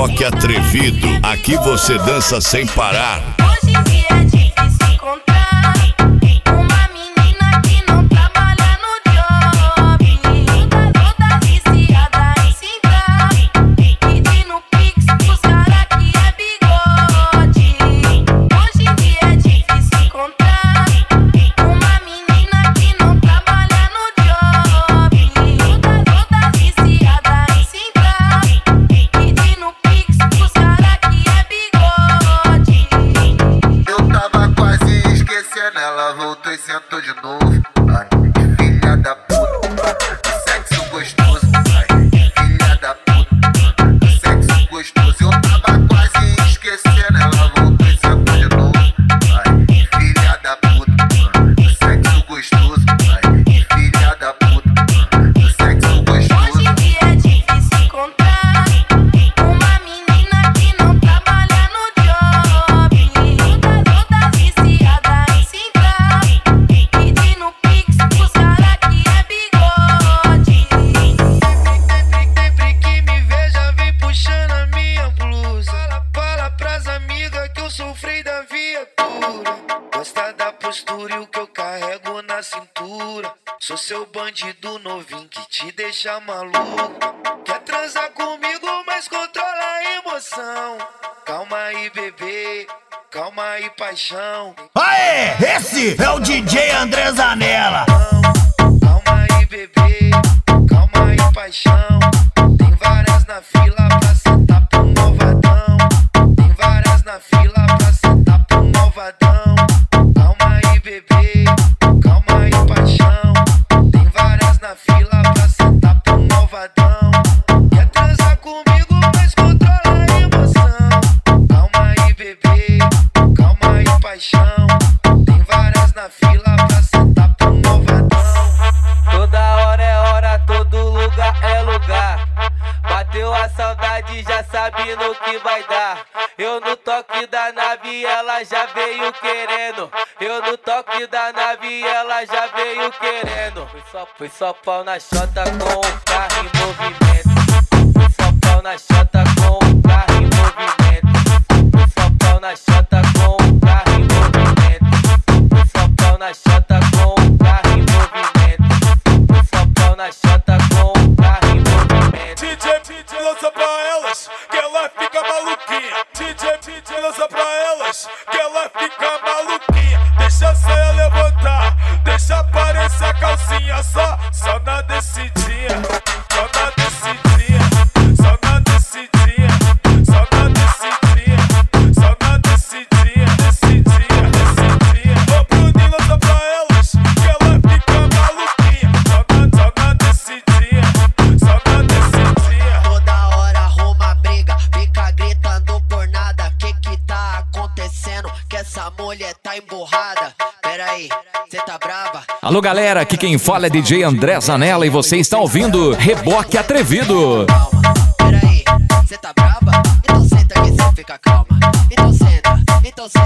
Reboque Atrevido. Aqui você dança sem parar. Hoje em dia é difícil encontrar uma menina que não trabalha no job. Toda viciada em se entrar, pedindo pix pros cara que é bigode. Hoje em dia é difícil encontrar uma menina que não trabalha no job. Toda viciada em se entrar, pedindo pix pros cara que é bigode. Eu tava quase esquecendo, ela voltou e sentou de novo. Ai, filha da puta, sexo gostoso. Ai, filha da puta, sexo gostoso. Eu tava quase esquecendo, ela voltou e sentou de novo. Ai, filha da puta, sexo gostoso. Ai, filha da puta, sexo gostoso. Hoje em dia é difícil encontrar uma menina que não trabalha no job. Toda viciada em se entrar, pedindo pix pros cara que é bigode. Sempre que me veja vem puxando a minha blusa. Fala pras amigas que eu sofri da viatura. Gosta da postura e o que eu carrego na cintura. Sou seu bandido novinho que te deixa maluco. Quer transar comigo, mas controla a emoção. Calma aí, bebê, calma aí, paixão. Aê, esse é o DJ André Zanella. Calma aí, bebê, calma aí, paixão. Tem várias na fila pra sentar pro malvadão. Tem várias na fila pra sentar pro malvadão. Calma aí, bebê, calma aí, paixão. Tem várias na fila pra sentar pro malvadão. Quer transar comigo, mas controla a emoção. Calma aí, bebê, calma aí, paixão. Tem várias na fila pra sentar pro malvadão. Toda hora é hora, todo lugar é lugar. Bateu a saudade, já sabe no que vai dar. Eu no toque da nave, ela já veio querendo. Eu no toque da nave, ela já veio querendo. Foi só pau na chota com o carro em movimento. Foi só pau na chota com o carro em movimento. Foi só pau na chota com o carro em movimento. Foi só pau na chota com o carro em movimento. Foi só pau na chota com o carro em movimento. DJ lança pra elas que ela fica maluquinha. DJ lança pra elas que ela fica maluquinha. Deixa a saia levantar, deixa aparecer a calcinha. Só na descidinha, só na descidinha, só na descidinha, só na descidinha, só na descidinha, descidinha, descidinha. Ô Bruninho, lança pra elas que ela fica maluquinha. Só na descidinha, só na descidinha. Toda hora arruma briga, fica gritando por nada. Que tá acontecendo? Que essa mulher tá emburrada. Pera aí, cê tá brava? Alô galera, aqui quem fala é DJ André Zanella e você está ouvindo Reboque Atrevido. Calma, pera aí, cê tá brava? Então senta que cê fica calma. Então senta, então senta.